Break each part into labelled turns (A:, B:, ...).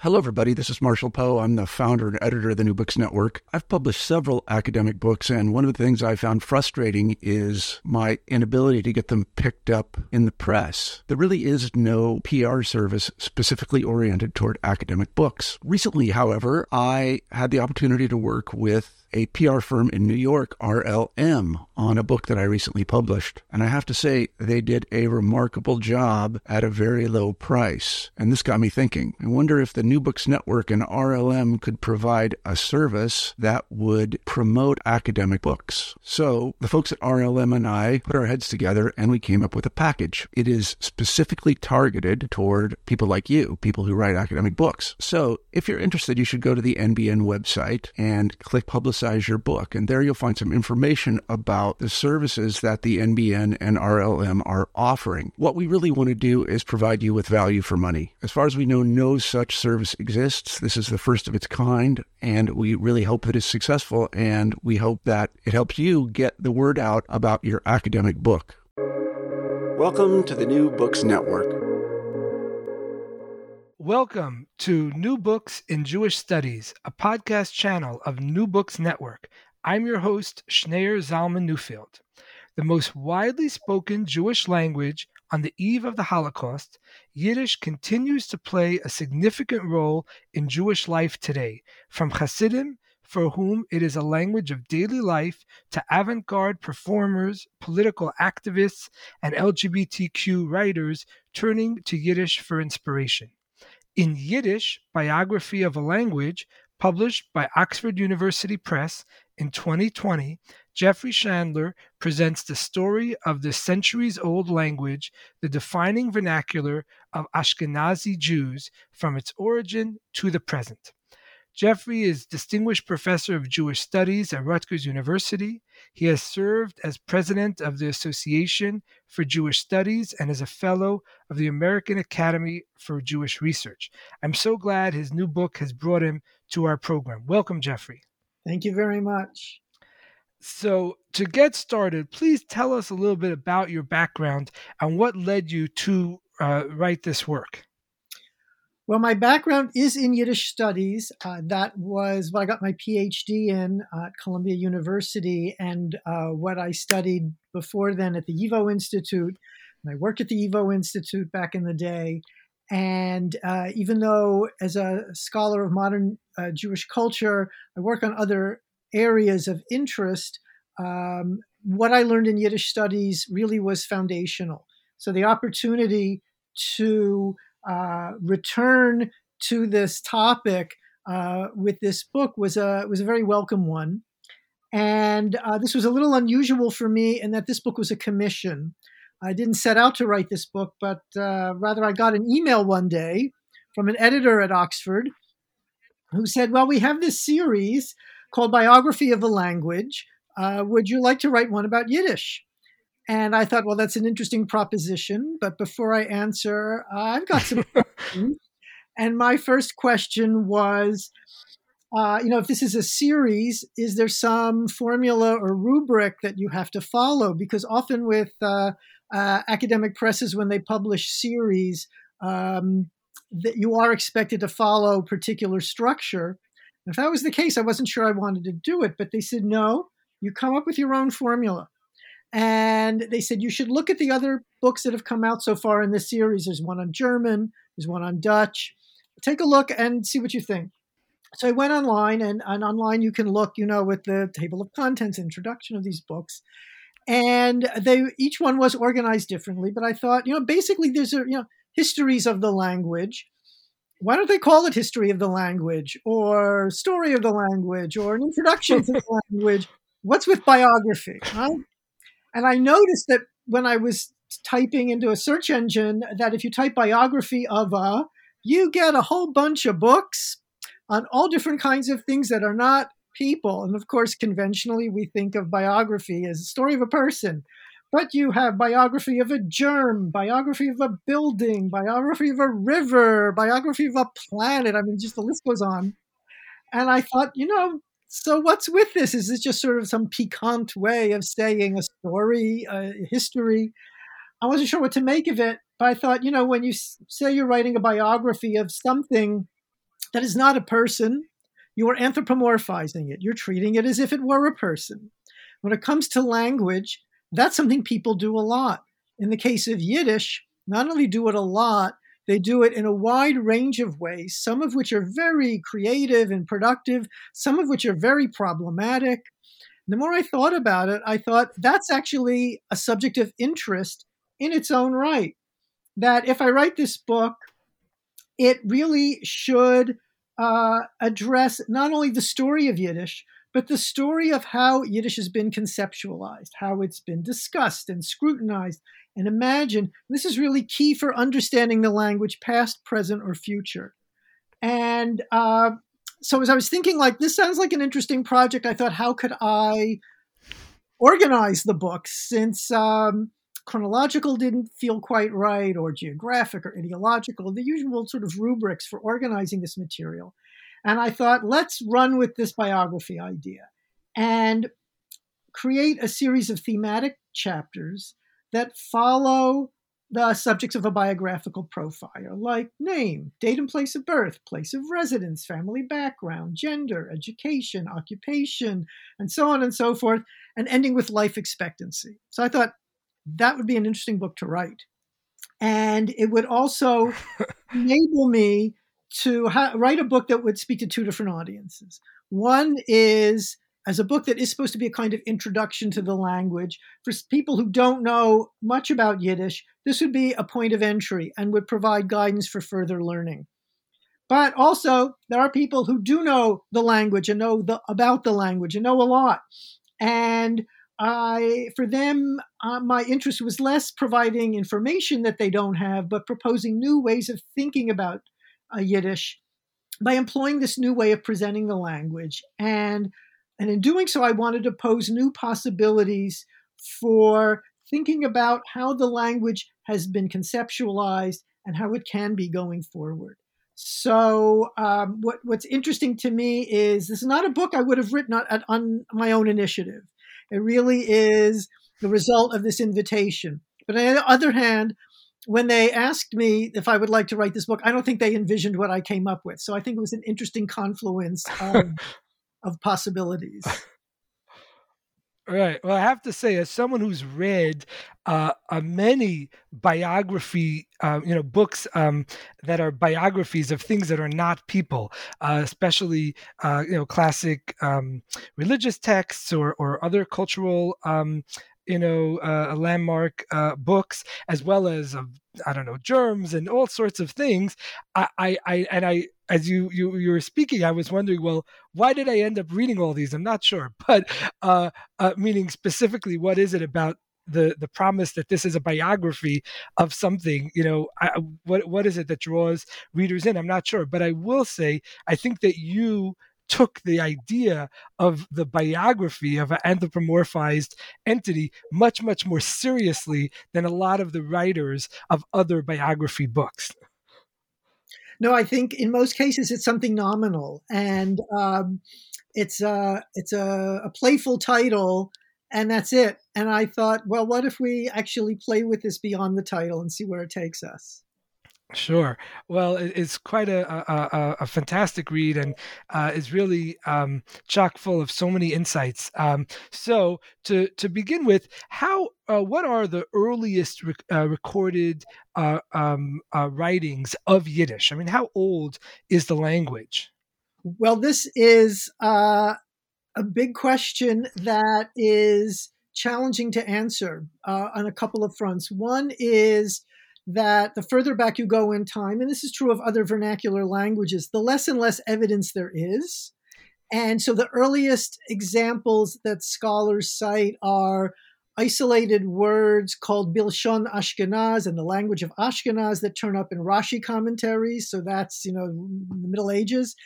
A: Hello, everybody. This is Marshall Poe. I'm the founder and editor of the New Books Network. I've published several academic books, and one of the things I found frustrating is my inability to get them picked up in the press. There really is no PR service specifically oriented toward academic books. Recently, however, I had the opportunity to work with a PR firm in New York, RLM, on a book that I recently published. And I have to say, they did a remarkable job at a very low price. And this got me thinking. I wonder if the New Books Network and RLM could provide a service that would promote academic books. So the folks at RLM and I put our heads together and we came up with a package. It is specifically targeted toward people like you, people who write academic books. So if you're interested, you should go to the NBN website and click Publicize Your Book. And there you'll find some information about the services that the NBN and RLM are offering. What we really want to do is provide you with value for money. As far as we know, no such service exists. This is the first of its kind, and we really hope that it's successful, and we hope that it helps you get the word out about your academic book. Welcome to the New Books Network.
B: Welcome to New Books in Jewish Studies, a podcast channel of New Books Network. I'm your host, Schneur Zalman Newfield. The most widely spoken Jewish language on the eve of the Holocaust, Yiddish continues to play a significant role in Jewish life today, from Hasidim, for whom it is a language of daily life, to avant-garde performers, political activists, and LGBTQ writers turning to Yiddish for inspiration. In Yiddish, Biography of a Language, published by Oxford University Press in 2020, Jeffrey Chandler presents the story of this centuries-old language, the defining vernacular of Ashkenazi Jews, from its origin to the present. Jeffrey is Distinguished Professor of Jewish Studies at Rutgers University. He has served as president of the Association for Jewish Studies and as a fellow of the American Academy for Jewish Research. I'm so glad his new book has brought him to our program. Welcome, Jeffrey.
C: Thank you very much.
B: So to get started, please tell us a little bit about your background and what led you to write this work.
C: Well, my background is in Yiddish studies. That was what I got my PhD in at Columbia University, and what I studied before then at the YIVO Institute. And I worked at the YIVO Institute back in the day. And even though as a scholar of modern Jewish culture, I work on other areas of interest, what I learned in Yiddish studies really was foundational. So the opportunity to return to this topic with this book was a very welcome one. And this was a little unusual for me in that this book was a commission. I didn't set out to write this book, but rather I got an email one day from an editor at Oxford who said, well, we have this series called Biography of a Language. Would you like to write one about Yiddish? And I thought, well, that's an interesting proposition. But before I answer, I've got some questions. And my first question was, if this is a series, is there some formula or rubric that you have to follow? Because often with academic presses, when they publish series, that you are expected to follow particular structure. And if that was the case, I wasn't sure I wanted to do it. But they said, no, you come up with your own formula. And they said, you should look at the other books that have come out so far in this series. There's one on German, there's one on Dutch. Take a look and see what you think. So I went online, and online you can look, with the table of contents, introduction of these books. And each one was organized differently. But I thought, basically there's histories of the language. Why don't they call it History of the Language or Story of the Language or an Introduction to the Language? What's with biography? Right? And I noticed that when I was typing into a search engine that if you type biography of you get a whole bunch of books on all different kinds of things that are not people. And of course, conventionally, we think of biography as a story of a person. But you have biography of a germ, biography of a building, biography of a river, biography of a planet. I mean, just the list goes on. And I thought, so what's with this? Is this just sort of some piquant way of saying a story, a history? I wasn't sure what to make of it, but I thought, when you say you're writing a biography of something, that is not a person. You are anthropomorphizing it. You're treating it as if it were a person. When it comes to language, that's something people do a lot. In the case of Yiddish, not only do it a lot, they do it in a wide range of ways, some of which are very creative and productive, some of which are very problematic. The more I thought about it, I thought that's actually a subject of interest in its own right. That if I write this book, it really should address not only the story of Yiddish, but the story of how Yiddish has been conceptualized, how it's been discussed and scrutinized and imagined. This is really key for understanding the language, past, present, or future. And so as I was thinking, like, this sounds like an interesting project, I thought, how could I organize the book, since chronological didn't feel quite right, or geographic or ideological, the usual sort of rubrics for organizing this material. And I thought, let's run with this biography idea and create a series of thematic chapters that follow the subjects of a biographical profile, like name, date and place of birth, place of residence, family background, gender, education, occupation, and so on and so forth, and ending with life expectancy. So I thought that would be an interesting book to write. And it would also enable me to write a book that would speak to two different audiences. One is as a book that is supposed to be a kind of introduction to the language. For people who don't know much about Yiddish, this would be a point of entry and would provide guidance for further learning. But also, there are people who do know the language and know about the language and know a lot. And for them, my interest was less providing information that they don't have, but proposing new ways of thinking about Yiddish by employing this new way of presenting the language. And in doing so, I wanted to pose new possibilities for thinking about how the language has been conceptualized and how it can be going forward. So what's interesting to me is this is not a book I would have written on my own initiative. It really is the result of this invitation. But on the other hand, when they asked me if I would like to write this book, I don't think they envisioned what I came up with. So I think it was an interesting confluence of possibilities.
B: Right. Well, I have to say, as someone who's read many biography, books that are biographies of things that are not people, especially classic religious texts or other cultural landmark books, as well as germs and all sorts of things. I as you were speaking, I was wondering, well, why did I end up reading all these? I'm not sure, but meaning specifically, what is it about the promise that this is a biography of something? What is it that draws readers in? I'm not sure, but I will say, I think that you took the idea of the biography of an anthropomorphized entity much, much more seriously than a lot of the writers of other biography books.
C: No, I think in most cases it's something nominal, and it's a playful title, and that's it. And I thought, well, what if we actually play with this beyond the title and see where it takes us?
B: Sure. Well, it's quite a fantastic read, and is really chock full of so many insights. So to begin with, what are the earliest recorded writings of Yiddish? I mean, how old is the language?
C: Well, this is a big question that is challenging to answer on a couple of fronts. One is that the further back you go in time, and this is true of other vernacular languages, the less and less evidence there is. And so the earliest examples that scholars cite are isolated words called Bilshon Ashkenaz, and the language of Ashkenaz, that turn up in Rashi commentaries. So that's, in the Middle Ages.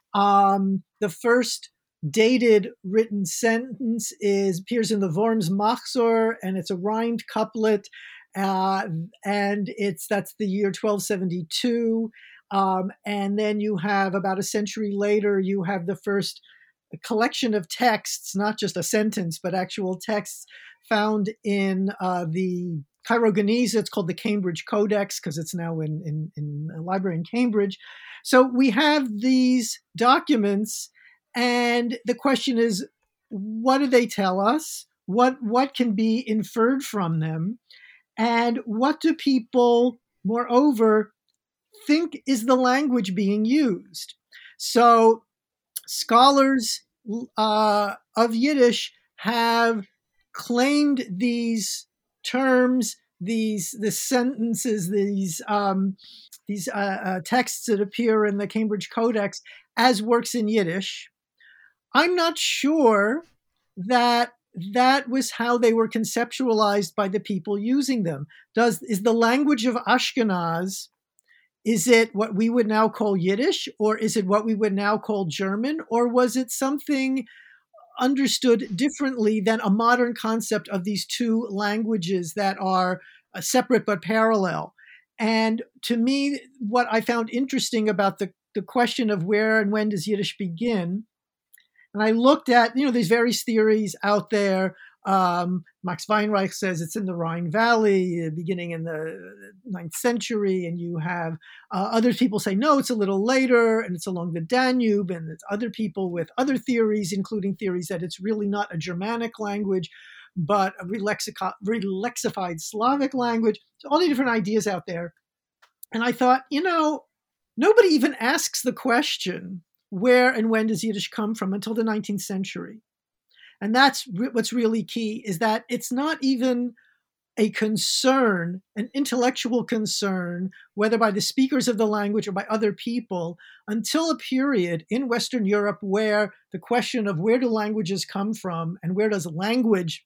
C: The first dated written sentence appears in the Worms Machzor, and it's a rhymed couplet. And that's the year 1272. And then you have, about a century later, you have the first collection of texts, not just a sentence, but actual texts found in the Chiroganese. It's called the Cambridge Codex because it's now in a library in Cambridge. So we have these documents, and the question is, what do they tell us? What can be inferred from them? And what do people, moreover, think is the language being used? So scholars of Yiddish have claimed these terms, the sentences, these texts that appear in the Cambridge Codex as works in Yiddish. I'm not sure that was how they were conceptualized by the people using them. Is the language of Ashkenaz, is it what we would now call Yiddish, or is it what we would now call German, or was it something understood differently than a modern concept of these two languages that are separate but parallel? And to me, what I found interesting about the question of where and when does Yiddish begin, and I looked at, these various theories out there. Max Weinreich says it's in the Rhine Valley, beginning in the 9th century. And you have other people say, no, it's a little later, and it's along the Danube. And it's other people with other theories, including theories that it's really not a Germanic language, but a realexified Slavic language. So all the different ideas out there. And I thought, nobody even asks the question, where and when does Yiddish come from, until the 19th century. And that's what's really key, is that it's not even a concern, an intellectual concern, whether by the speakers of the language or by other people, until a period in Western Europe where the question of where do languages come from and where does language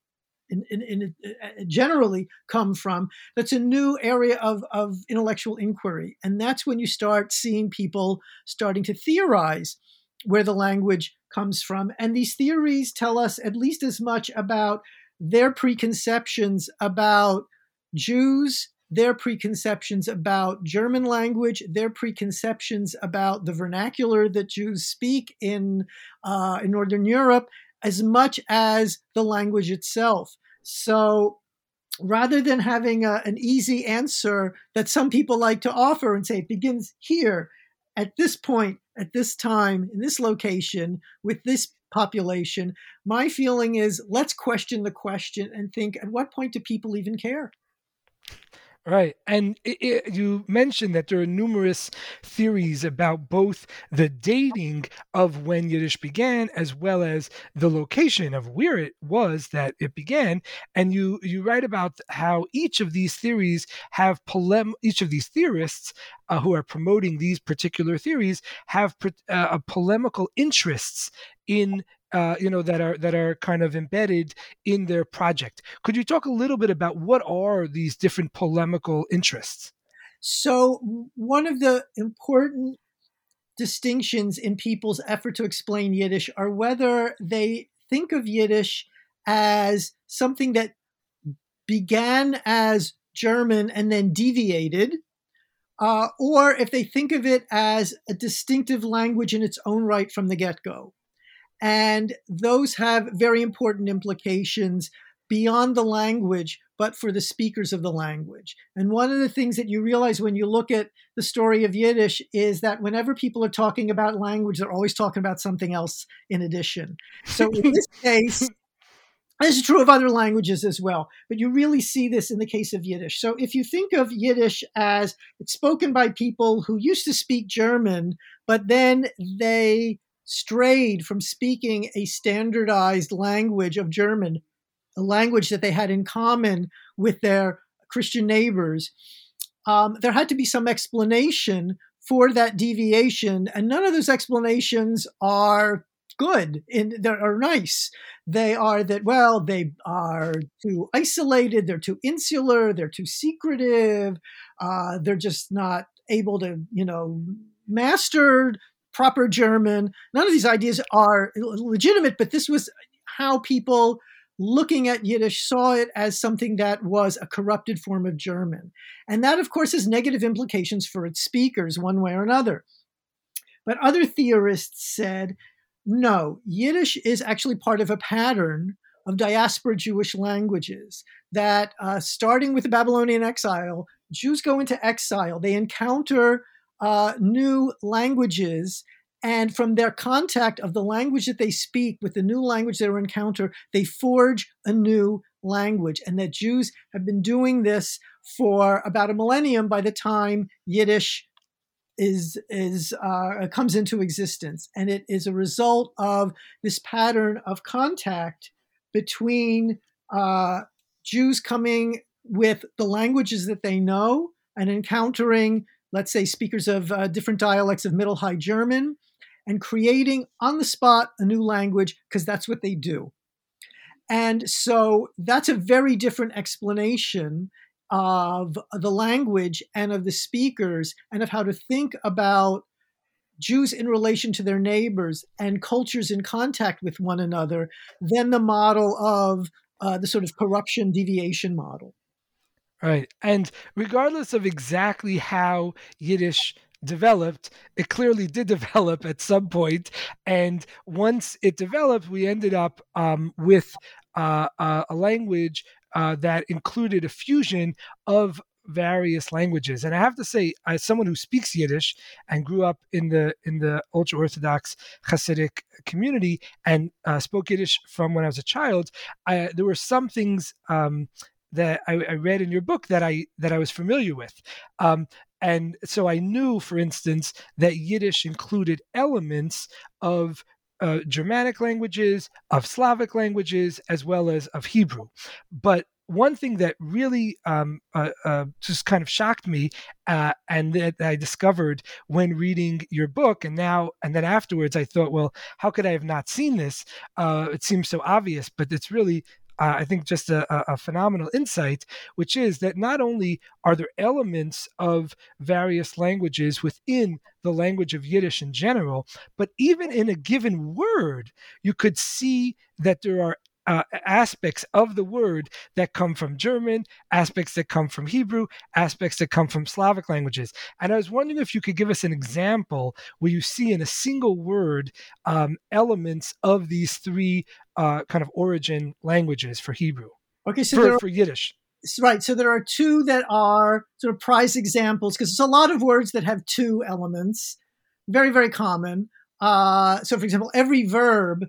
C: generally come from, that's a new area of intellectual inquiry. And that's when you start seeing people starting to theorize where the language comes from. And these theories tell us at least as much about their preconceptions about Jews, their preconceptions about German language, their preconceptions about the vernacular that Jews speak in Northern Europe, as much as the language itself. So rather than having an easy answer that some people like to offer and say it begins here, at this point, at this time, in this location, with this population, my feeling is let's question the question and think, at what point do people even care?
B: Right. And you mentioned that there are numerous theories about both the dating of when Yiddish began as well as the location of where it was that it began. And you write about how each of these theories have each of these theorists who are promoting these particular theories have polemical interests in that are kind of embedded in their project. Could you talk a little bit about what are these different polemical interests?
C: So one of the important distinctions in people's effort to explain Yiddish are whether they think of Yiddish as something that began as German and then deviated, or if they think of it as a distinctive language in its own right from the get-go. And those have very important implications beyond the language, but for the speakers of the language. And one of the things that you realize when you look at the story of Yiddish is that whenever people are talking about language, they're always talking about something else in addition. So in this case, this is true of other languages as well, but you really see this in the case of Yiddish. So if you think of Yiddish as it's spoken by people who used to speak German, but then they strayed from speaking a standardized language of German, a language that they had in common with their Christian neighbors, there had to be some explanation for that deviation. And none of those explanations are good and are nice. They are that, well, they are too isolated, they're too insular, they're too secretive, they're just not able to, master proper German. None of these ideas are legitimate, but this was how people looking at Yiddish saw it as something that was a corrupted form of German. And that, of course, has negative implications for its speakers one way or another. But other theorists said, no, Yiddish is actually part of a pattern of diaspora Jewish languages, that starting with the Babylonian exile, Jews go into exile. They encounter new languages, and from their contact of the language that they speak with the new language they encounter, they forge a new language. And that Jews have been doing this for about a millennium by the time Yiddish comes into existence. And it is a result of this pattern of contact between Jews coming with the languages that they know and encountering, let's say, speakers of different dialects of Middle High German, and creating on the spot a new language, because that's what they do. And so that's a very different explanation of the language and of the speakers and of how to think about Jews in relation to their neighbors and cultures in contact with one another than the model of the sort of corruption deviation model.
B: Right. And regardless of exactly how Yiddish developed, it clearly did develop at some point. And once it developed, we ended up with a language that included a fusion of various languages. And I have to say, as someone who speaks Yiddish and grew up in the ultra-Orthodox Hasidic community and spoke Yiddish from when I was a child, there were some things that I read in your book that I was familiar with. And so I knew, for instance, that Yiddish included elements of Germanic languages, of Slavic languages, as well as of Hebrew. But one thing that really just kind of shocked me, and that I discovered when reading your book, and then afterwards, I thought, well, how could I have not seen this? It seems so obvious, but it's really I think just a phenomenal insight, which is that not only are there elements of various languages within the language of Yiddish in general, but even in a given word, you could see that there are aspects of the word that come from German, aspects that come from Hebrew, aspects that come from Slavic languages. And I was wondering if you could give us an example where you see in a single word elements of these three kind of origin languages for Hebrew.
C: Okay, so
B: for Yiddish.
C: Right. So there are two that are sort of prize examples, because there's a lot of words that have two elements. Very, very common. So, for example, every verb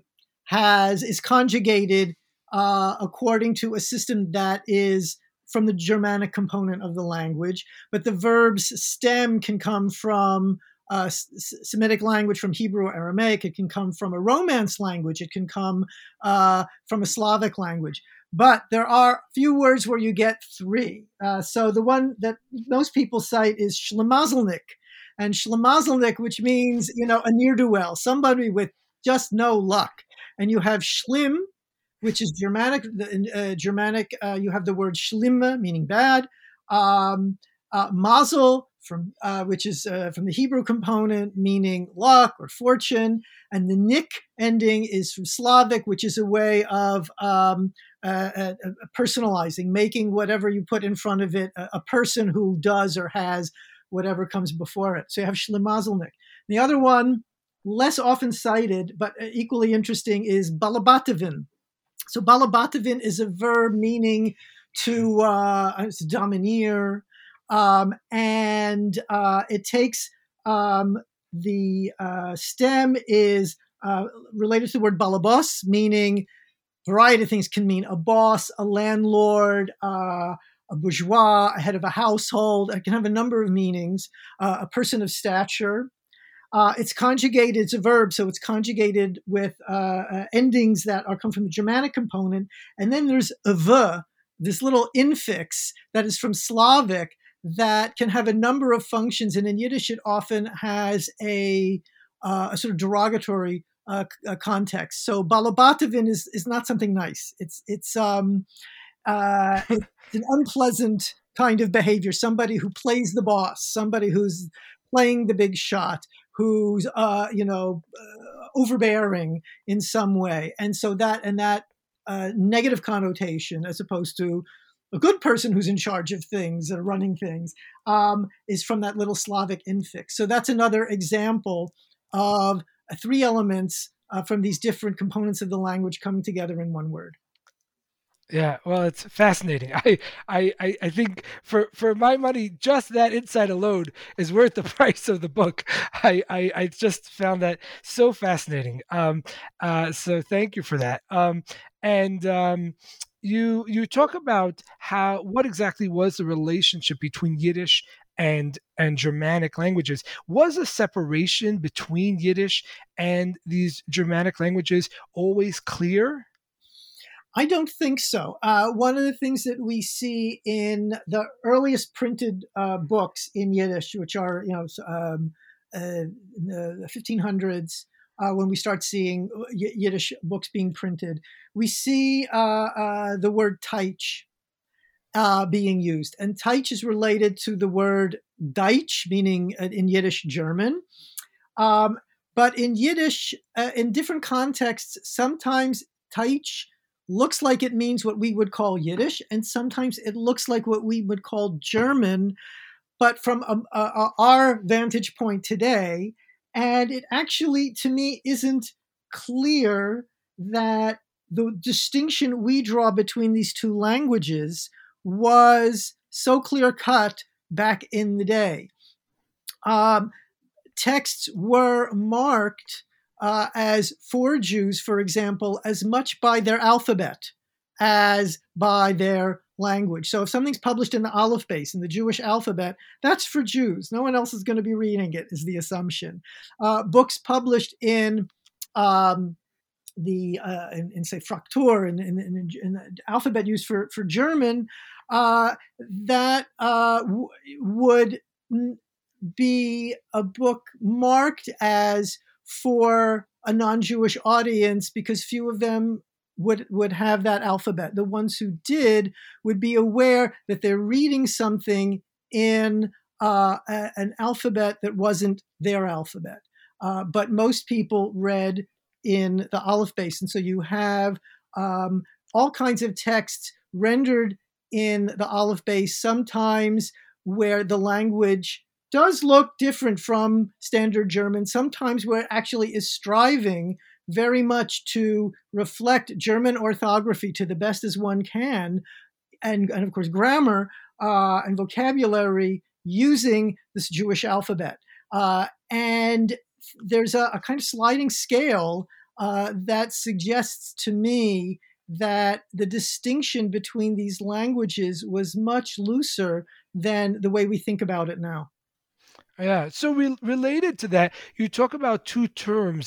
C: is conjugated according to a system that is from the Germanic component of the language, but the verb's stem can come from Semitic language, from Hebrew or Aramaic. It can come from a Romance language. It can come from a Slavic language. But there are few words where you get three. So the one that most people cite is Schlemazelnik. And Schlemazelnik, which means, a ne'er-do-well, somebody with just no luck. And you have Schlimm, which is Germanic. You have the word Schlimme, meaning bad. Mazel, which is from the Hebrew component, meaning luck or fortune. And the nik ending is from Slavic, which is a way of personalizing, making whatever you put in front of it a person who does or has whatever comes before it. So you have Schlemazelnik. The other one, less often cited, but equally interesting, is balabatovin. So balabatovin is a verb meaning to domineer, and it takes the stem is related to the word balabos, meaning a variety of things. Can mean a boss, a landlord, a bourgeois, a head of a household. It can have a number of meanings. A person of stature. It's conjugated, it's a verb, so it's conjugated with endings that come from the Germanic component. And then there's a v, this little infix that is from Slavic that can have a number of functions. And in Yiddish, it often has a sort of derogatory context. So balabatovin is not something nice. It's an unpleasant kind of behavior. Somebody who plays the boss, somebody who's playing the big shot, who's overbearing in some way. And so that negative connotation, as opposed to a good person who's in charge of things or running things, is from that little Slavic infix. So that's another example of three elements from these different components of the language coming together in one word.
B: Yeah, well, it's fascinating. I think for my money, just that insight alone is worth the price of the book. I just found that so fascinating. So thank you for that. And you talk about how what exactly was the relationship between Yiddish and Germanic languages? Was a separation between Yiddish and these Germanic languages always clear?
C: I don't think so. One of the things that we see in the earliest printed books in Yiddish, which are in the 1500s, when we start seeing Yiddish books being printed, we see the word Teich being used, and Teich is related to the word Deutsch, meaning in Yiddish German. Um, but in Yiddish, in different contexts, sometimes Teich looks like it means what we would call Yiddish, and sometimes it looks like what we would call German, but from our vantage point today. And it actually, to me, isn't clear that the distinction we draw between these two languages was so clear cut back in the day. Um, Texts were marked as for Jews, for example, as much by their alphabet as by their language. So if something's published in the Aleph Beis, in the Jewish alphabet, that's for Jews. No one else is going to be reading it, is the assumption. Books published in in say Fraktur, in the alphabet used for German, that would be a book marked as for a non-Jewish audience because few of them would have that alphabet. The ones who did would be aware that they're reading something in an alphabet that wasn't their alphabet. But most people read in the Aleph Beis, and so you have all kinds of texts rendered in the Aleph Beis, sometimes where the language does look different from standard German, sometimes where it actually is striving very much to reflect German orthography to the best as one can, and of course grammar and vocabulary using this Jewish alphabet. And there's a kind of sliding scale that suggests to me that the distinction between these languages was much looser than the way we think about it now.
B: Yeah. So related to that, you talk about two terms,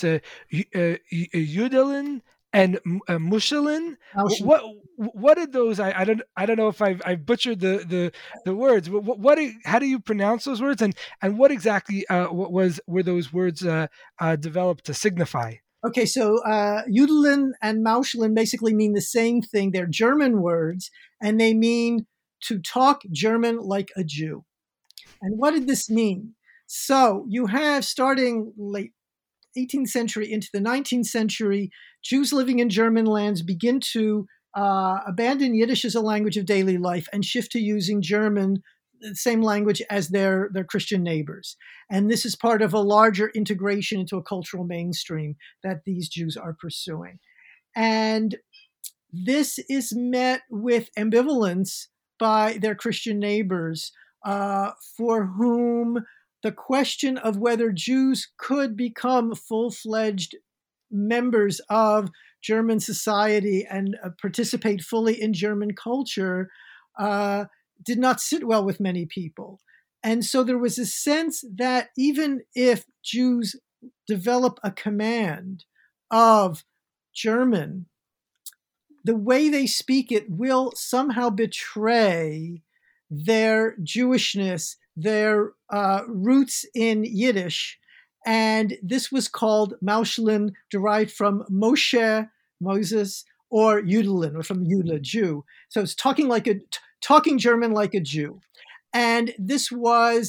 B: Yudelin and Mushelin. What are those? I don't know if I've butchered the words. How do you pronounce those words? And what exactly were those words developed to signify?
C: Okay, so Yudelin and Mauschelin basically mean the same thing. They're German words, and they mean to talk German like a Jew. And what did this mean? So you have, starting late 18th century into the 19th century, Jews living in German lands begin to abandon Yiddish as a language of daily life and shift to using German, the same language as their Christian neighbors. And this is part of a larger integration into a cultural mainstream that these Jews are pursuing. And this is met with ambivalence by their Christian neighbors, for whom the question of whether Jews could become full-fledged members of German society and participate fully in German culture did not sit well with many people. And so there was a sense that even if Jews develop a command of German, the way they speak it will somehow betray their Jewishness, their roots in Yiddish. And this was called Mauschelin, derived from Moshe, Moses, or Yudelin, or from Yudah, Jew. So it's talking German like a Jew. And this was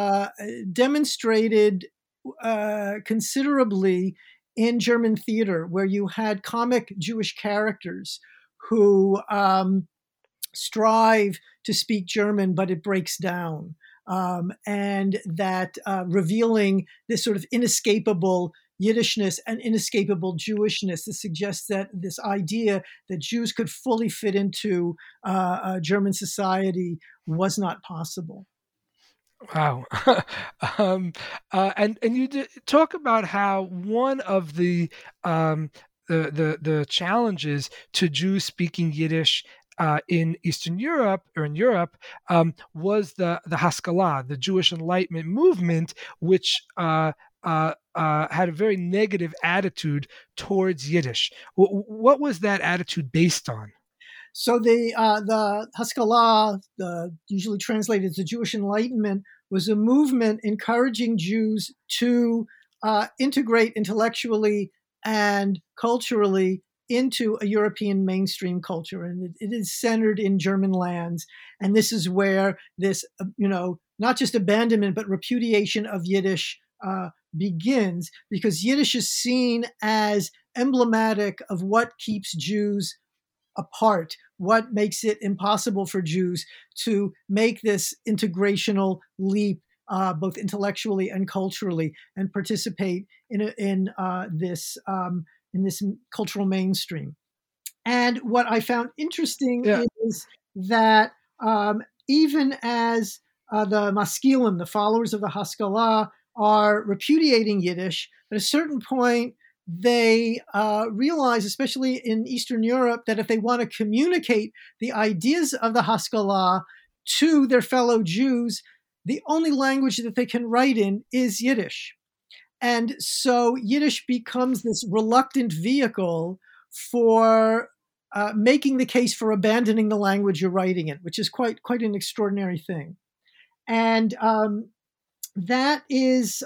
C: demonstrated considerably in German theater, where you had comic Jewish characters who strive to speak German, but it breaks down. And that revealing this sort of inescapable Yiddishness and inescapable Jewishness. This suggests that this idea that Jews could fully fit into German society was not possible.
B: Wow. And you talk about how one of the challenges to Jews speaking Yiddish in Eastern Europe or in Europe was the Haskalah, the Jewish Enlightenment movement, which had a very negative attitude towards Yiddish. What was that attitude based on?
C: So the Haskalah, usually translated as the Jewish Enlightenment, was a movement encouraging Jews to integrate intellectually and culturally into a European mainstream culture. And it is centered in German lands. And this is where this, not just abandonment, but repudiation of Yiddish begins, because Yiddish is seen as emblematic of what keeps Jews apart, what makes it impossible for Jews to make this integrational leap, both intellectually and culturally, and participate in this cultural mainstream. And what I found interesting is that even as the Maskilim, the followers of the Haskalah, are repudiating Yiddish, at a certain point, they realize, especially in Eastern Europe, that if they want to communicate the ideas of the Haskalah to their fellow Jews, the only language that they can write in is Yiddish. And so Yiddish becomes this reluctant vehicle for making the case for abandoning the language you're writing in, which is quite an extraordinary thing. And that is,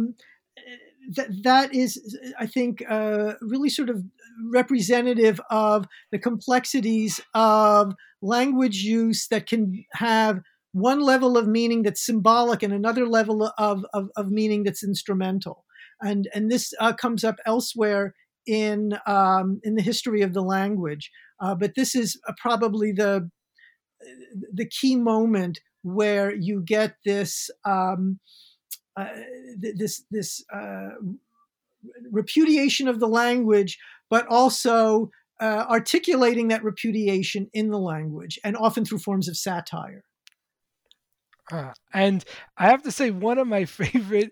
C: I think, really sort of representative of the complexities of language use that can have one level of meaning that's symbolic and another level of meaning that's instrumental. And this comes up elsewhere in the history of the language. But this is probably the key moment where you get this repudiation of the language, but also articulating that repudiation in the language, and often through forms of satire.
B: And I have to say, one of my favorite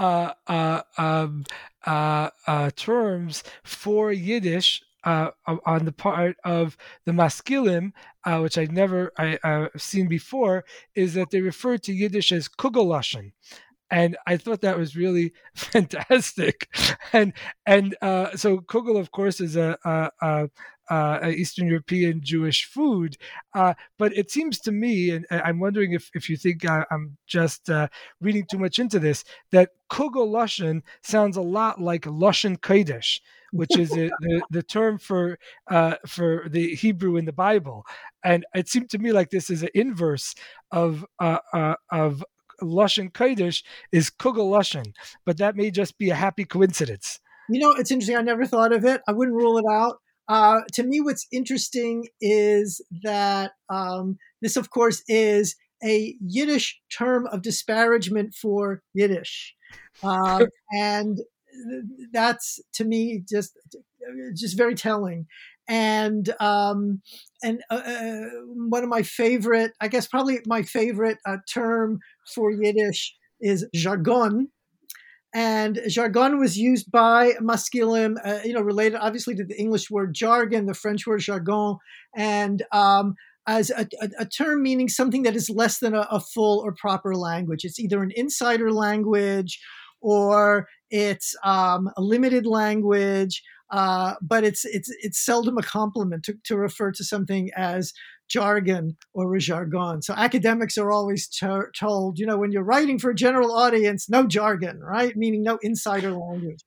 B: terms for Yiddish on the part of the Maskilim, which I've never seen before, is that they refer to Yiddish as Kugelashon. And I thought that was really fantastic. And so kugel, of course, is a Eastern European Jewish food. But it seems to me, and I'm wondering if you think I'm just reading too much into this, that kugel lashon sounds a lot like lashon kodesh, which is the term for the Hebrew in the Bible. And it seemed to me like this is an inverse of Lashon Kodesh is Kugel Lashon, but that may just be a happy coincidence.
C: It's interesting. I never thought of it. I wouldn't rule it out. To me, what's interesting is that this, of course, is a Yiddish term of disparagement for Yiddish. And that's, to me, just very telling. And one of my favorite, I guess probably my favorite term for Yiddish is jargon. And jargon was used by Maskilim, related obviously to the English word jargon, the French word jargon, and as a term meaning something that is less than a full or proper language. It's either an insider language or it's a limited language. But it's seldom a compliment to refer to something as jargon or a jargon. So academics are always told, when you're writing for a general audience, no jargon, right? Meaning no insider language.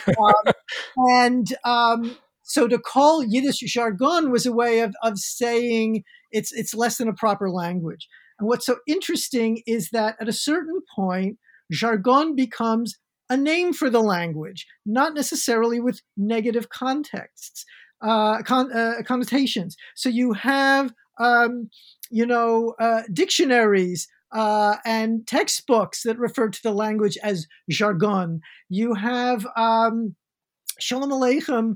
C: So to call Yiddish jargon was a way of saying it's less than a proper language. And what's so interesting is that at a certain point, jargon becomes a name for the language, not necessarily with negative contexts, connotations. So you have, dictionaries and textbooks that refer to the language as jargon. You have Shalom Aleichem,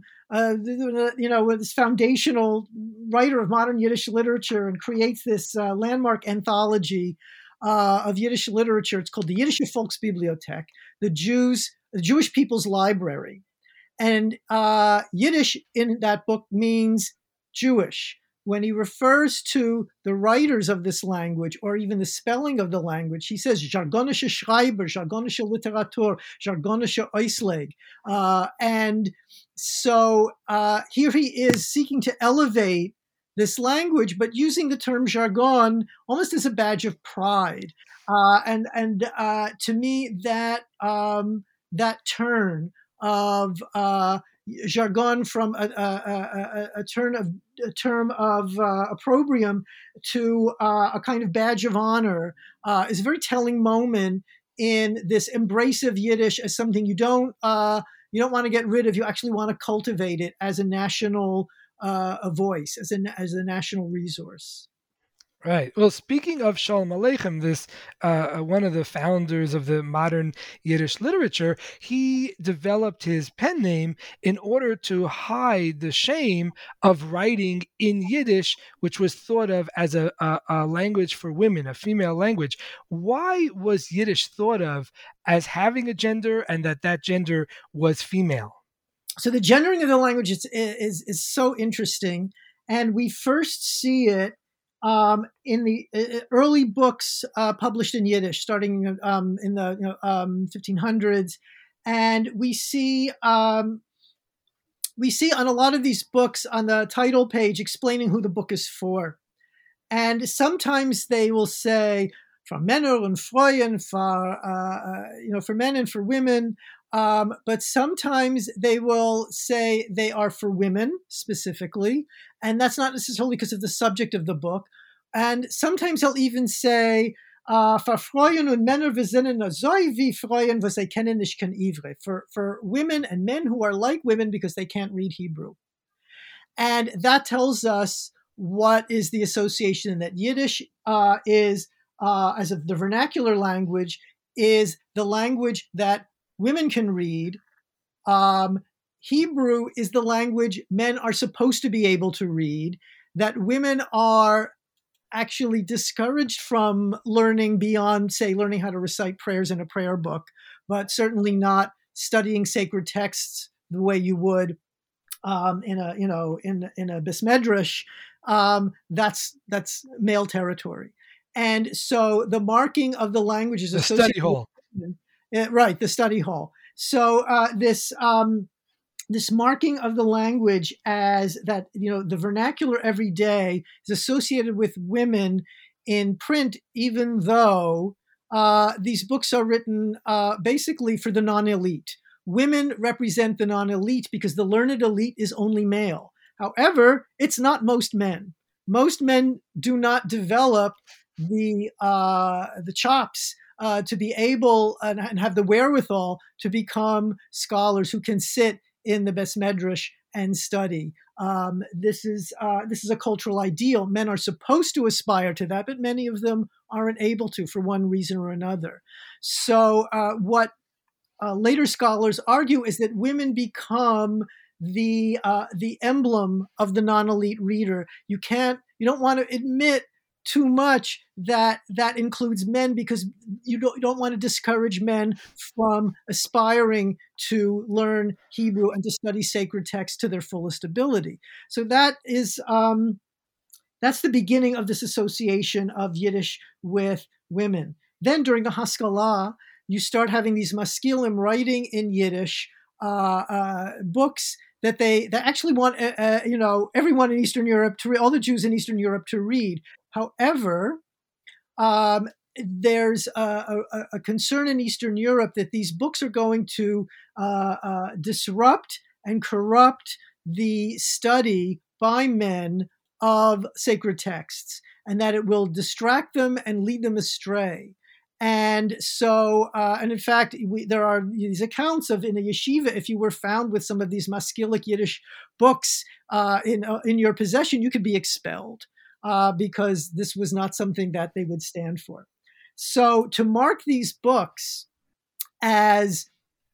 C: this foundational writer of modern Yiddish literature, and creates this landmark anthology of Yiddish literature. It's called the Yiddish Volksbibliothek, the Jewish People's Library. And Yiddish in that book means Jewish. When he refers to the writers of this language, or even the spelling of the language, he says jargonische Schreiber, jargonische Literatur, jargonische Ausleg. And so here he is seeking to elevate this language, but using the term jargon almost as a badge of pride. And to me, that turn of jargon from a term of opprobrium to a kind of badge of honor is a very telling moment in this embrace of Yiddish as something you don't want to get rid of. You actually want to cultivate it as a national voice, as a national resource.
B: Right. Well, speaking of Shalom Aleichem, this one of the founders of the modern Yiddish literature, he developed his pen name in order to hide the shame of writing in Yiddish, which was thought of as a language for women, a female language. Why was Yiddish thought of as having a gender, and that gender was female?
C: So the gendering of the language is so interesting, and we first see it in the early books published in Yiddish, starting in the 1500s, and we see on a lot of these books on the title page explaining who the book is for, and sometimes they will say for Männer und Frauen, for men and for women. But sometimes they will say they are for women specifically, and that's not necessarily because of the subject of the book. And sometimes they'll even say, für Frauen und Männer, wir sind so wie Frauen, was sie kennen nicht kein Ivre. For women and men who are like women because they can't read Hebrew. And that tells us what is the association, that Yiddish is, as of the vernacular language, is the language that women can read. Hebrew is the language men are supposed to be able to read, that women are actually discouraged from learning beyond, say, learning how to recite prayers in a prayer book, but certainly not studying sacred texts the way you would in a Bais Medrash. That's male territory. And so the marking of the language is
B: the study hall.
C: Right, the study hall. So this marking of the language as that, the vernacular every day is associated with women in print, even though these books are written basically for the non-elite. Women represent the non-elite because the learned elite is only male. However, it's not most men. Most men do not develop the chops to be able and have the wherewithal to become scholars who can sit in the Bais Medrash and study. This is a cultural ideal. Men are supposed to aspire to that, but many of them aren't able to for one reason or another. So what later scholars argue is that women become the emblem of the non-elite reader. You don't want to admit too much that includes men, because you don't want to discourage men from aspiring to learn Hebrew and to study sacred texts to their fullest ability. So that is that's the beginning of this association of Yiddish with women. Then during the Haskalah, you start having these maskilim writing in Yiddish books that they actually want everyone in Eastern Europe to read, all the Jews in Eastern Europe to read. However, there's a concern in Eastern Europe that these books are going to disrupt and corrupt the study by men of sacred texts, and that it will distract them and lead them astray. And so, and in fact, there are these accounts of in a yeshiva, if you were found with some of these maskilic Yiddish books in your possession, you could be expelled because this was not something that they would stand for. So to mark these books as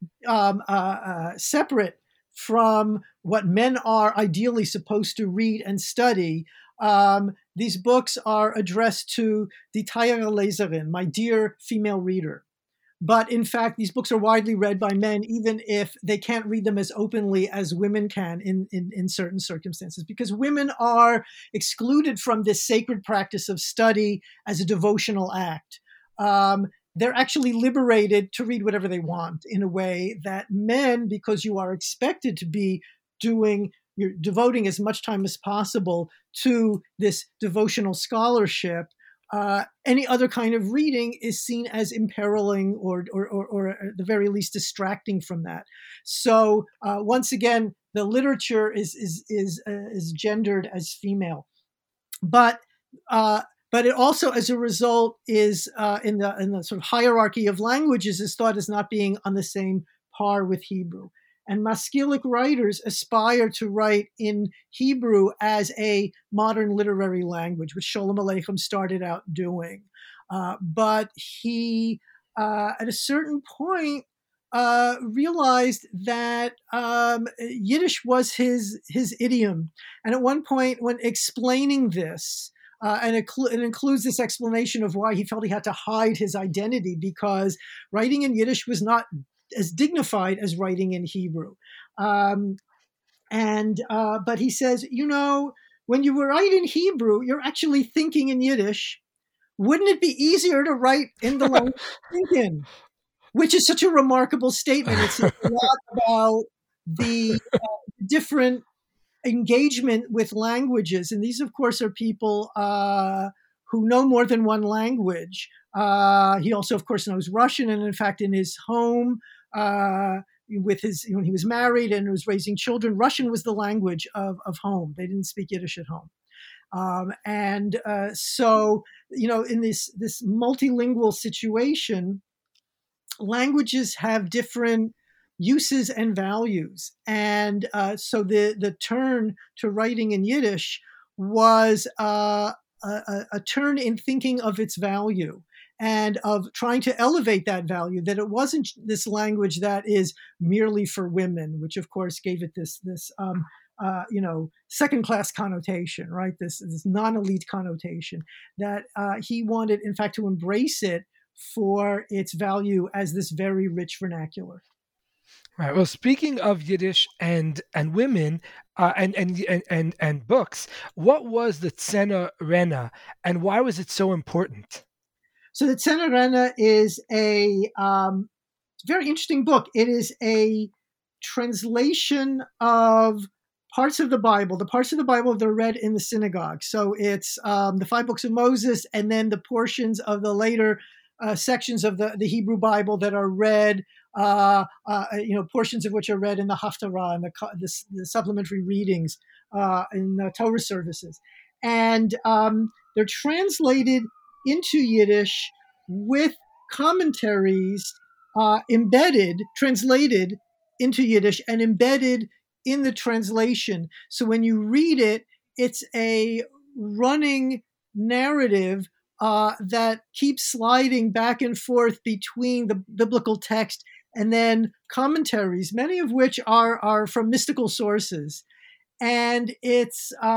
C: separate from what men are ideally supposed to read and study, these books are addressed to die teure Leserin, my dear female reader. But in fact, these books are widely read by men, even if they can't read them as openly as women can in certain circumstances, because women are excluded from this sacred practice of study as a devotional act. They're actually liberated to read whatever they want in a way that men, because you are expected to be you're devoting as much time as possible to this devotional scholarship. Any other kind of reading is seen as imperiling or at the very least distracting from that. So once again, the literature is gendered as female, but it also, as a result, is in the sort of hierarchy of languages, is thought as not being on the same par with Hebrew. And Maskilic writers aspire to write in Hebrew as a modern literary language, which Sholem Aleichem started out doing. But he, at a certain point, realized that Yiddish was his idiom. And at one point, when explaining this, and it includes this explanation of why he felt he had to hide his identity, because writing in Yiddish was not as dignified as writing in Hebrew. But he says, when you write in Hebrew, you're actually thinking in Yiddish. Wouldn't it be easier to write in the language you think in? Which is such a remarkable statement. It's a lot about the different engagement with languages. And these, of course, are people who know more than one language. He also, of course, knows Russian. And in fact, in his home, when he was married and was raising children, Russian was the language of home. They didn't speak Yiddish at home. So, in this multilingual situation, languages have different uses and values. And so the turn to writing in Yiddish was a turn in thinking of its value and of trying to elevate that value, that it wasn't this language that is merely for women, which of course gave it this second-class connotation, right? This non-elite connotation, that he wanted, in fact, to embrace it for its value as this very rich vernacular.
B: Right. Well, speaking of Yiddish and women and books, what was the Tzena Rena, and why was it so important?
C: So the Tzena Rena is a very interesting book. It is a translation of parts of the Bible, the parts of the Bible that are read in the synagogue. So it's the 5 books of Moses, and then the portions of the later sections of the Hebrew Bible that are read, portions of which are read in the Haftarah and the supplementary readings in the Torah services. And they're translated into Yiddish with commentaries translated into Yiddish and embedded in the translation. So when you read it, it's a running narrative that keeps sliding back and forth between the biblical text and then commentaries, many of which are from mystical sources. And it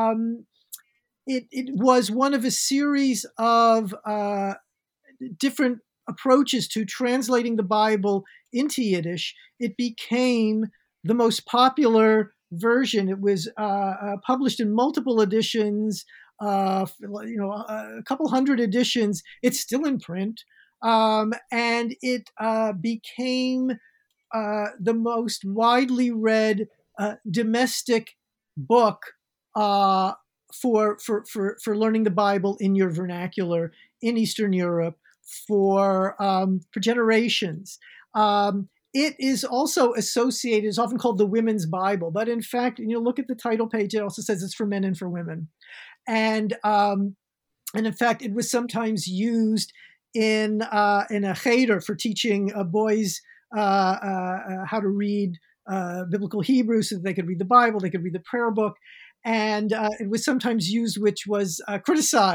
C: was one of a series of different approaches to translating the Bible into Yiddish. It became the most popular version. It was published in multiple editions, a couple hundred editions. It's still in print, and it became the most widely read domestic book for learning the Bible in your vernacular in Eastern Europe for generations. It is also associated, is often called the Women's Bible, but in fact, look at the title page. It also says it's for men and for women, and in fact, it was sometimes used in a cheder for teaching boys how to read biblical Hebrew, so that they could read the Bible, they could read the prayer book, and it was sometimes used, which was criticized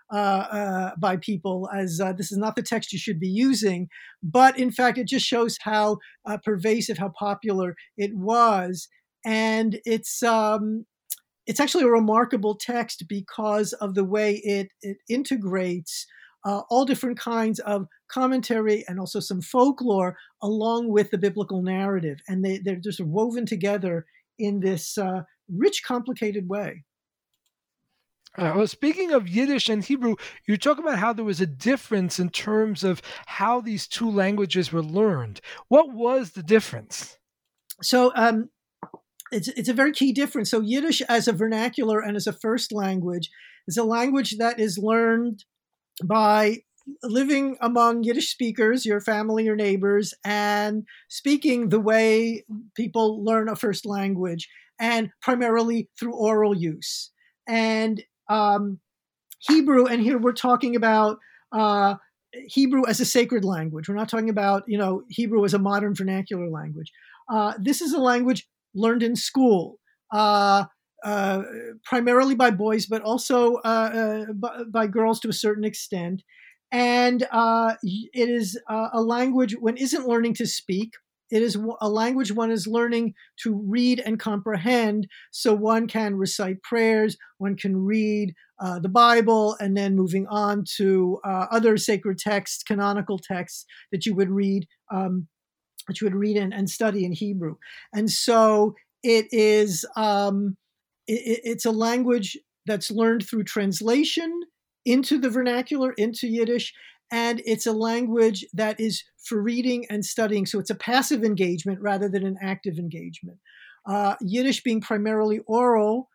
C: by people as this is not the text you should be using. But in fact, it just shows how pervasive, how popular it was. And it's actually a remarkable text because of the way it integrates all different kinds of commentary and also some folklore along with the biblical narrative. And they're just woven together in this rich, complicated way.
B: Well, speaking of Yiddish and Hebrew, you talk about how there was a difference in terms of how these two languages were learned. What was the difference?
C: So it's a very key difference. So Yiddish as a vernacular and as a first language is a language that is learned by living among Yiddish speakers, your family, your neighbors, and speaking the way people learn a first language, and primarily through oral use. And Hebrew, and here we're talking about Hebrew as a sacred language. We're not talking about, Hebrew as a modern vernacular language. This is a language learned in school, primarily by boys, but also by girls to a certain extent. And it is a language one isn't learning to speak. It is a language one is learning to read and comprehend, so one can recite prayers, one can read the Bible, and then moving on to other sacred texts, canonical texts that you would read and study in Hebrew. And so it is it's a language that's learned through translation into the vernacular, into Yiddish, and it's a language that is for reading and studying. So it's a passive engagement rather than an active engagement. Yiddish being primarily oral,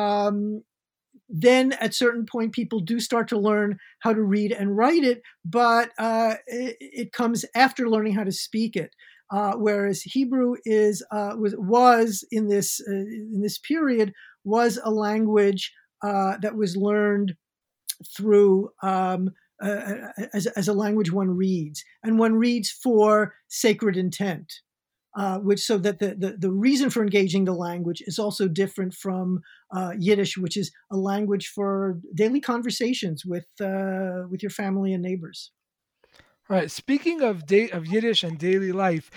C: then at certain point people do start to learn how to read and write it, but it comes after learning how to speak it. Whereas Hebrew was in this period was a language that was learned through as a language one reads, and one reads for sacred intent, which so that the reason for engaging the language is also different from Yiddish, which is a language for daily conversations with your family and neighbors.
B: All right. Speaking of Yiddish and daily life,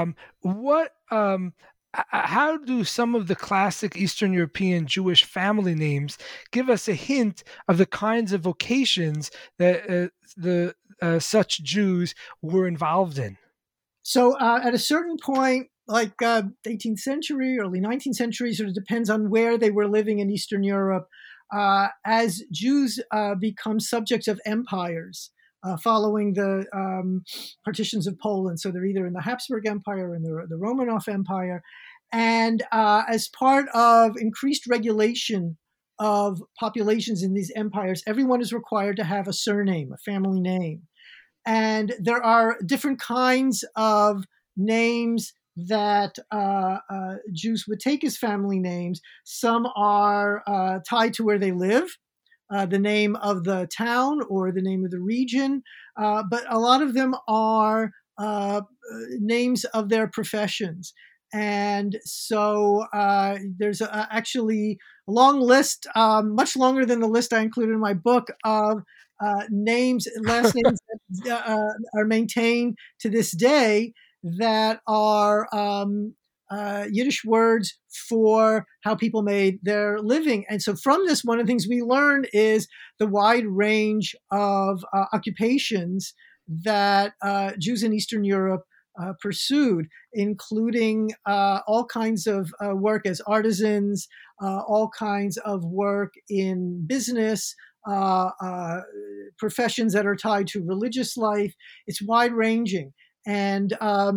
B: how do some of the classic Eastern European Jewish family names give us a hint of the kinds of vocations that such Jews were involved in?
C: So at a certain point, like 18th century, early 19th century, sort of depends on where they were living in Eastern Europe, as Jews become subjects of empires, following the partitions of Poland. So they're either in the Habsburg Empire or in the Romanov Empire. And as part of increased regulation of populations in these empires, everyone is required to have a surname, a family name. And there are different kinds of names that Jews would take as family names. Some are tied to where they live. The name of the town or the name of the region, but a lot of them are names of their professions. And so there's actually a long list, much longer than the list I included in my book, of names, last names that are maintained to this day that are Yiddish words for how people made their living. And so from this, one of the things we learn is the wide range of occupations that Jews in Eastern Europe pursued, including all kinds of work as artisans, all kinds of work in business, professions that are tied to religious life. It's wide ranging. And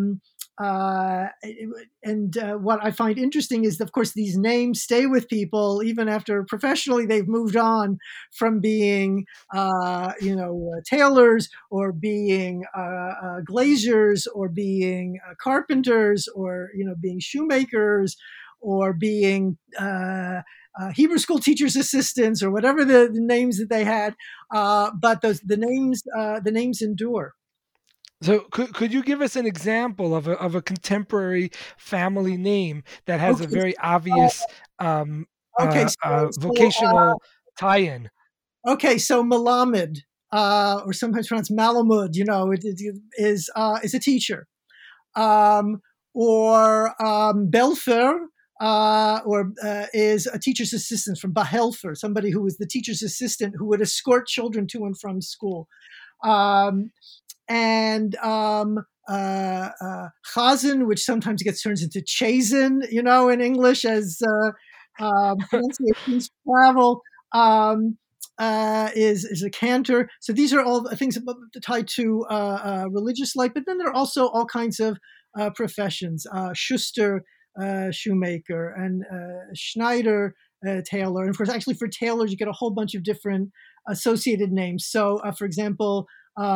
C: what I find interesting is, of course, these names stay with people even after professionally they've moved on from being, tailors or being glaziers or being carpenters or, being shoemakers or being Hebrew school teachers' assistants or whatever the names that they had. But the names endure.
B: So could you give us an example of a contemporary family name that has a very obvious vocational tie-in?
C: Okay, so Malamed, or sometimes pronounced Malamud, is a teacher. Or Belfer, is a teacher's assistant from Bahelfer, somebody who was the teacher's assistant who would escort children to and from school. Chazan, which sometimes gets turned into Chazen, in English as pronunciations travel, is a cantor. So these are all things tied to religious life, but then there are also all kinds of professions. Schuster, shoemaker, and Schneider, tailor. And of course, actually for tailors, you get a whole bunch of different associated names. So, for example,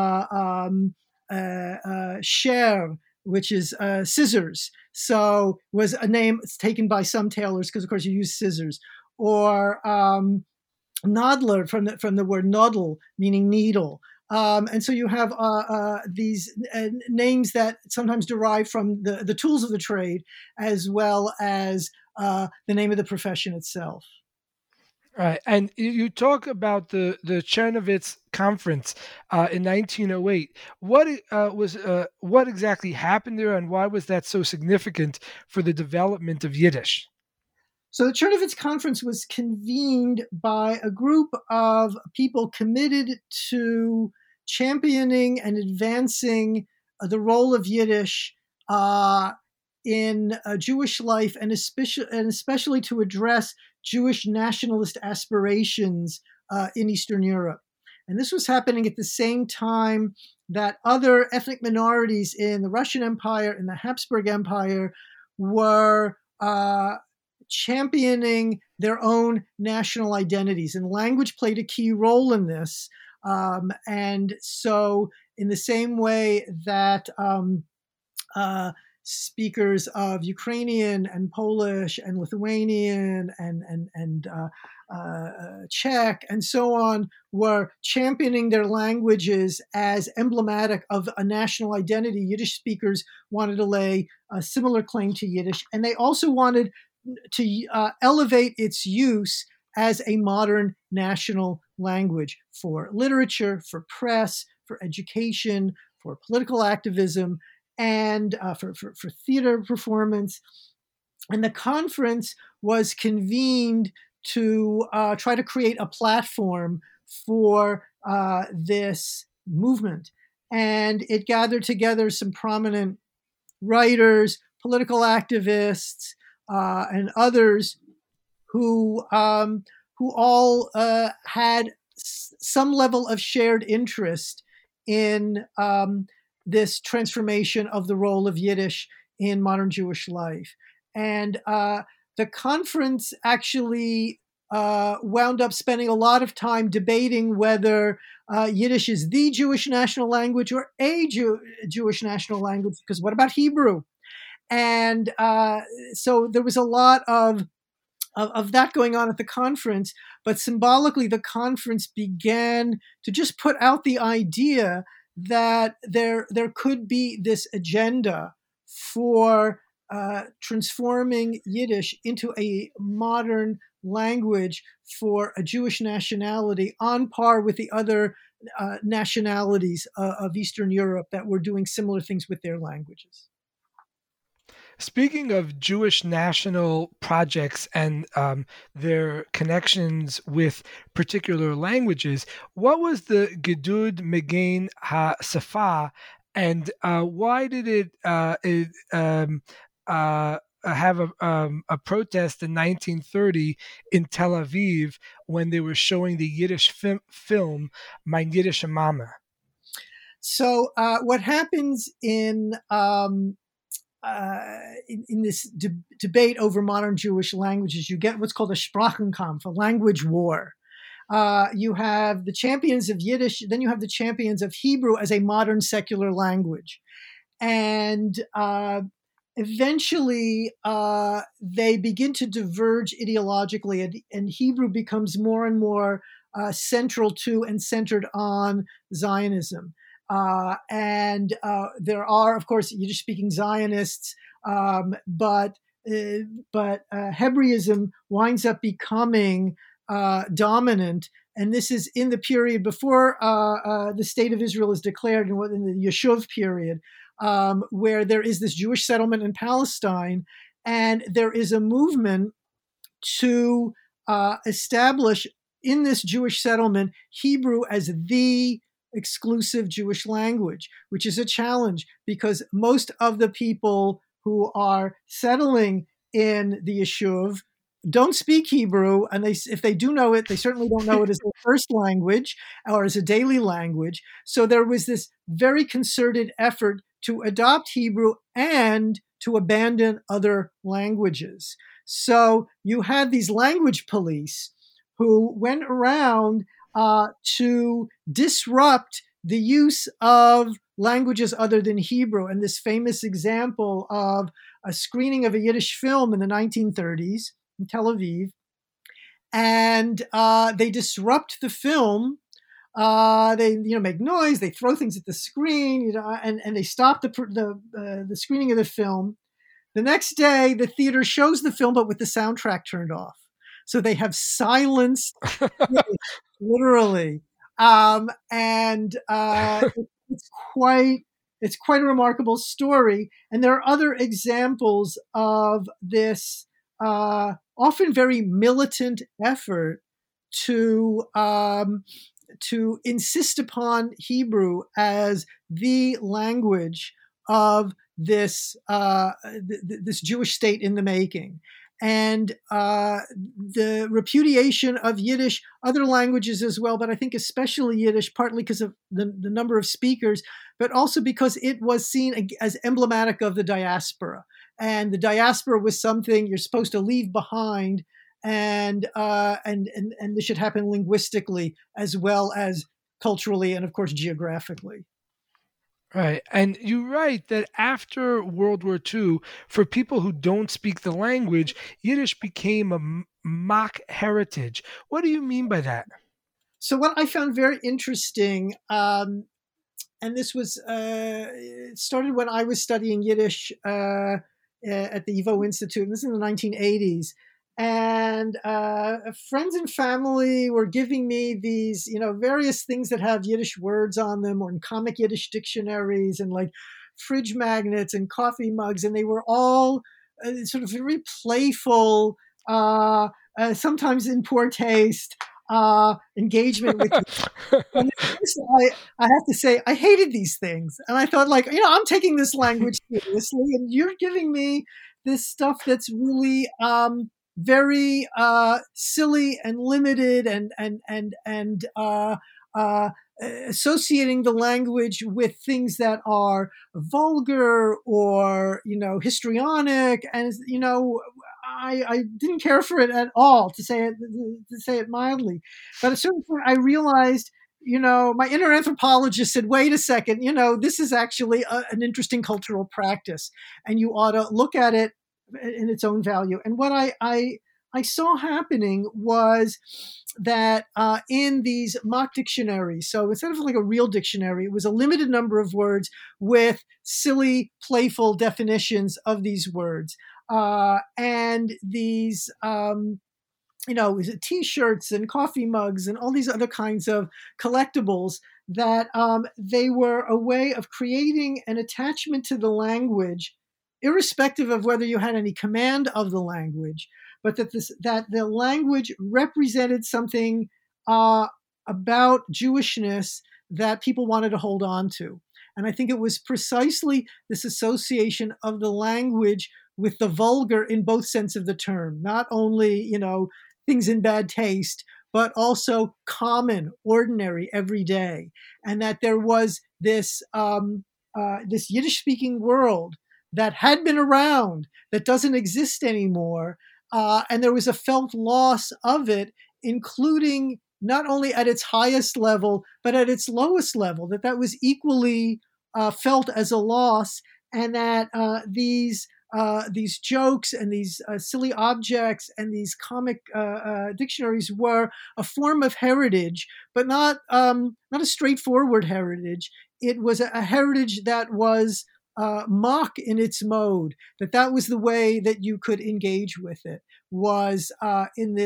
C: Scher, which is scissors. So was a name taken by some tailors because, of course, you use scissors. Or Nodler from the word nodel, meaning needle. And so you have these names that sometimes derive from the tools of the trade, as well as the name of the profession itself.
B: Right, and you talk about the Chernovitz conference in 1908. What exactly happened there, and why was that so significant for the development of Yiddish?
C: So the Chernovitz conference was convened by a group of people committed to championing and advancing the role of Yiddish in Jewish life, and especially to address Jewish nationalist aspirations in Eastern Europe. And this was happening at the same time that other ethnic minorities in the Russian Empire and the Habsburg Empire were championing their own national identities. And language played a key role in this. And so in the same way that speakers of Ukrainian and Polish and Lithuanian and Czech and so on were championing their languages as emblematic of a national identity, Yiddish speakers wanted to lay a similar claim to Yiddish. And they also wanted to elevate its use as a modern national language for literature, for press, for education, for political activism, and for theater performance. And the conference was convened to try to create a platform for this movement. And it gathered together some prominent writers, political activists, and others who all had some level of shared interest in this transformation of the role of Yiddish in modern Jewish life. And the conference actually wound up spending a lot of time debating whether Yiddish is the Jewish national language or a Jewish national language, because what about Hebrew? And so there was a lot of that going on at the conference, but symbolically the conference began to just put out the idea that there could be this agenda for transforming Yiddish into a modern language for a Jewish nationality on par with the other nationalities of Eastern Europe that were doing similar things with their languages.
B: Speaking of Jewish national projects and their connections with particular languages, what was the Gedud Megain HaSafa, and why did it have a protest in 1930 in Tel Aviv when they were showing the Yiddish film Mein Yiddische Mama?
C: So what happens in this debate over modern Jewish languages, you get what's called a Sprachenkampf, a language war. You have the champions of Yiddish, then you have the champions of Hebrew as a modern secular language. And eventually they begin to diverge ideologically, and Hebrew becomes more and more central to and centered on Zionism. And there are, of course, Yiddish-speaking Zionists, but Hebraism winds up becoming dominant. And this is in the period before the state of Israel is declared, in the Yeshuv period, where there is this Jewish settlement in Palestine, and there is a movement to establish in this Jewish settlement Hebrew as the exclusive Jewish language, which is a challenge because most of the people who are settling in the Yeshuv don't speak Hebrew, and if they do know it, they certainly don't know it as their first language or as a daily language. So there was this very concerted effort to adopt Hebrew and to abandon other languages. So you had these language police who went around to disrupt the use of languages other than Hebrew. And this famous example of a screening of a Yiddish film in the 1930s in Tel Aviv, and they disrupt the film. They make noise. They throw things at the screen, and they stop the screening of the film. The next day, the theater shows the film, but with the soundtrack turned off. So they have silenced, literally, and it's quite a remarkable story. And there are other examples of this often very militant effort to insist upon Hebrew as the language of this this Jewish state in the making. And the repudiation of Yiddish, other languages as well, but I think especially Yiddish, partly because of the number of speakers, but also because it was seen as emblematic of the diaspora. And the diaspora was something you're supposed to leave behind, and this should happen linguistically as well as culturally and, of course, geographically.
B: Right. And you write that after World War II, for people who don't speak the language, Yiddish became a mock heritage. What do you mean by that?
C: So what I found very interesting, and this was it started when I was studying Yiddish at the YIVO Institute, and this is in the 1980s. And friends and family were giving me these, various things that have Yiddish words on them, or in comic Yiddish dictionaries, and like fridge magnets and coffee mugs, and they were all sort of very playful, sometimes in poor taste, engagement with you. And I have to say, I hated these things, and I thought, I'm taking this language seriously, and you're giving me this stuff that's really very silly and limited, and associating the language with things that are vulgar or histrionic, and I didn't care for it at all, to say it mildly. But at a certain point, I realized, my inner anthropologist said, wait a second, this is actually an interesting cultural practice, and you ought to look at it in its own value. And what I saw happening was that in these mock dictionaries, so instead of like a real dictionary, it was a limited number of words with silly, playful definitions of these words. And these, T-shirts and coffee mugs and all these other kinds of collectibles, that they were a way of creating an attachment to the language, irrespective of whether you had any command of the language, but that the language represented something about Jewishness that people wanted to hold on to. And I think it was precisely this association of the language with the vulgar in both sense of the term, not only, things in bad taste, but also common, ordinary, everyday. And that there was this this Yiddish-speaking world that had been around, that doesn't exist anymore. And there was a felt loss of it, including not only at its highest level, but at its lowest level, that was equally felt as a loss, and that these jokes and these silly objects and these comic dictionaries were a form of heritage, but not a straightforward heritage. It was a heritage that was mock in its mode, that was the way that you could engage with it, was in this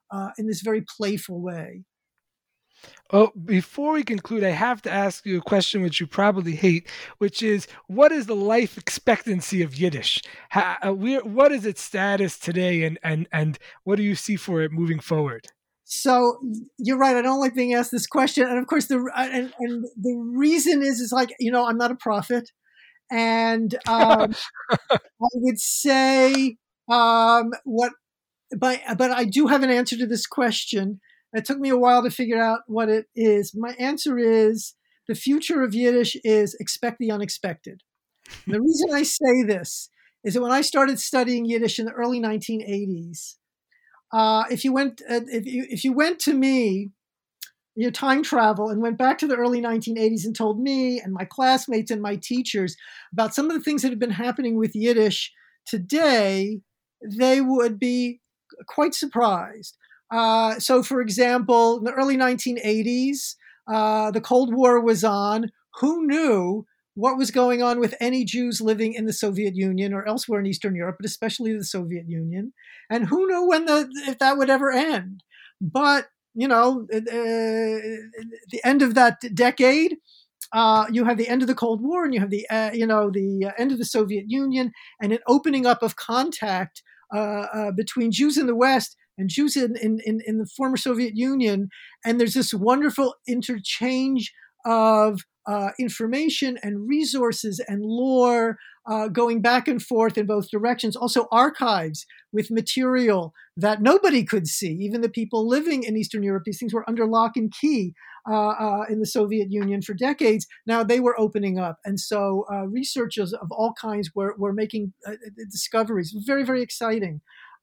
C: in this very playful way.
B: Oh, before we conclude, I have to ask you a question which you probably hate, which is, what is the life expectancy of Yiddish? What is its status today, and what do you see for it moving forward?
C: So you're right. I don't like being asked this question, and of course, the reason is like, I'm not a prophet, and I would say but I do have an answer to this question. It took me a while to figure out what it is. My answer is the future of Yiddish is expect the unexpected. And the reason I say this is that when I started studying Yiddish in the early 1980s, if you went to me, time travel, and went back to the early 1980s and told me and my classmates and my teachers about some of the things that have been happening with Yiddish today, they would be quite surprised. So, for example, in the early 1980s, the Cold War was on. Who knew what was going on with any Jews living in the Soviet Union or elsewhere in Eastern Europe, but especially the Soviet Union? And who knew if that would ever end? But, at the end of that decade, you have the end of the Cold War, and you have the end of the Soviet Union, and an opening up of contact between Jews in the West and Jews in the former Soviet Union. And there's this wonderful interchange of information and resources and lore going back and forth in both directions. Also archives with material that nobody could see, even the people living in Eastern Europe. These things were under lock and key in the Soviet Union for decades. Now they were opening up. And so researchers of all kinds were making discoveries. Very, very exciting.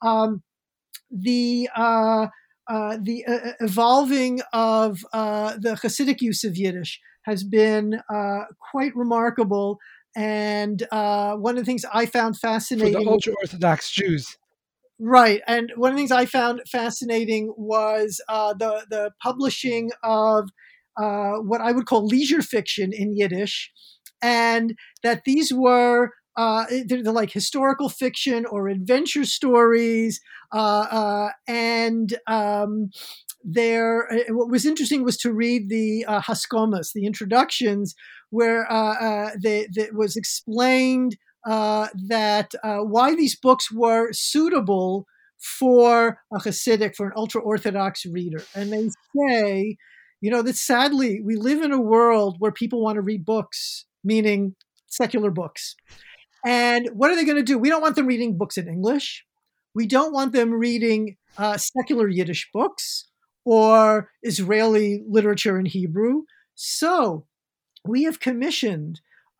C: The evolving of the Hasidic use of Yiddish has been quite remarkable. And one of the things I found fascinating...
B: For the ultra-Orthodox Jews.
C: Right. And one of the things I found fascinating was the publishing of what I would call leisure fiction in Yiddish, and that these were they're like historical fiction or adventure stories. And what was interesting was to read the Haskomas, the introductions, where that was explained that why these books were suitable for a Hasidic, for an ultra-Orthodox reader. And they say, that sadly, we live in a world where people want to read books, meaning secular books. And what are they going to do? We don't want them reading books in English. We don't want them reading secular Yiddish books or Israeli literature in Hebrew. So we have commissioned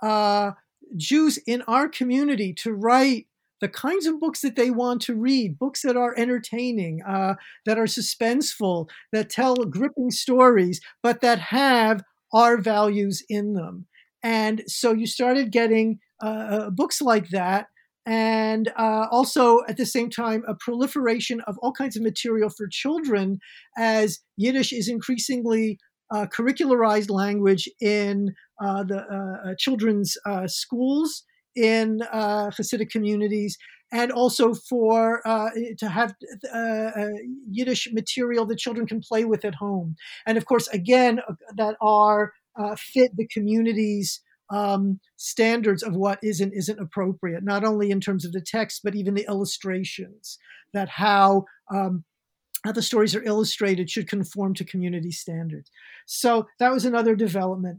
C: Jews in our community to write the kinds of books that they want to read, books that are entertaining, that are suspenseful, that tell gripping stories, but that have our values in them. And so you started getting books like that, and also at the same time a proliferation of all kinds of material for children, as Yiddish is increasingly curricularized language in the children's schools in Hasidic communities, and also for to have Yiddish material that children can play with at home, and of course again that are fit the community's standards of what is and isn't appropriate, not only in terms of the text, but even the illustrations, that how the stories are illustrated should conform to community standards. So that was another development.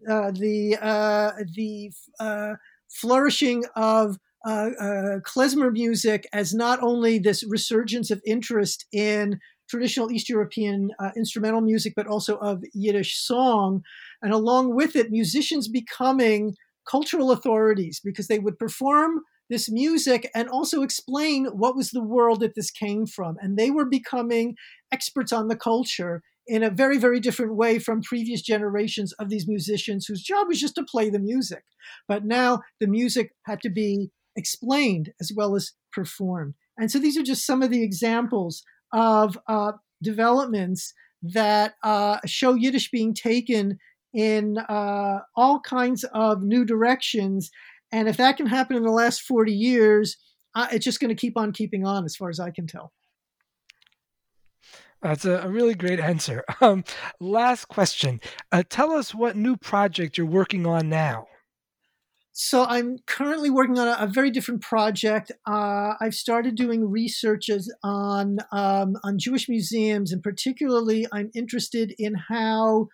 C: The flourishing of klezmer music as not only this resurgence of interest in traditional East European instrumental music, but also of Yiddish song. And along with it, musicians becoming cultural authorities, because they would perform this music and also explain what was the world that this came from. And they were becoming experts on the culture in a very, very different way from previous generations of these musicians whose job was just to play the music. But now the music had to be explained as well as performed. And so these are just some of the examples of developments that show Yiddish being taken in all kinds of new directions. And if that can happen in the last 40 years, it's just going to keep on keeping on as far as I can tell.
B: That's a really great answer. Last question. Tell us what new project you're working on now.
C: So I'm currently working on a very different project. I've started doing researches on Jewish museums, and particularly I'm interested in how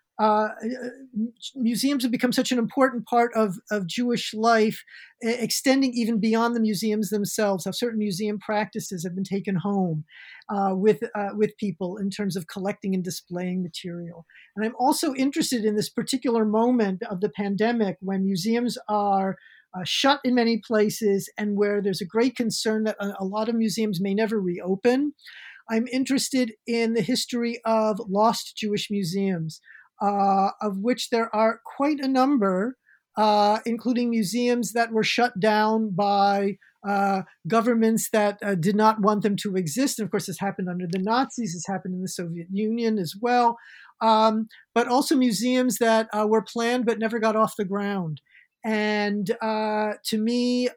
C: museums have become such an important part of Jewish life, extending even beyond the museums themselves. How certain museum practices have been taken home with people in terms of collecting and displaying material. And I'm also interested in this particular moment of the pandemic when museums are shut in many places and where there's a great concern that a lot of museums may never reopen. I'm interested in the history of lost Jewish museums, of which there are quite a number, including museums that were shut down by governments that did not want them to exist. And of course, this happened under the Nazis. This happened in the Soviet Union as well. But also museums that were planned but never got off the ground. And to me,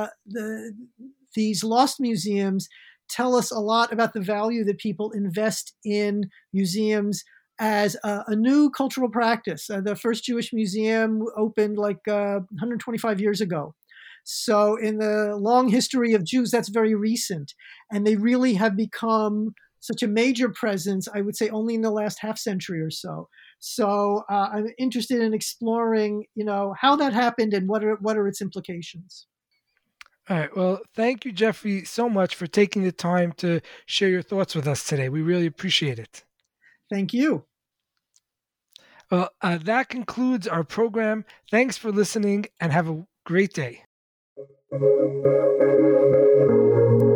C: these lost museums tell us a lot about the value that people invest in museums as a new cultural practice. The first Jewish museum opened like 125 years ago. So in the long history of Jews, that's very recent. And they really have become such a major presence, I would say only in the last half century or so. So I'm interested in exploring, how that happened and what are its implications.
B: All right. Well, thank you, Jeffrey, so much for taking the time to share your thoughts with us today. We really appreciate it.
C: Thank you.
B: Well, that concludes our program. Thanks for listening and have a great day.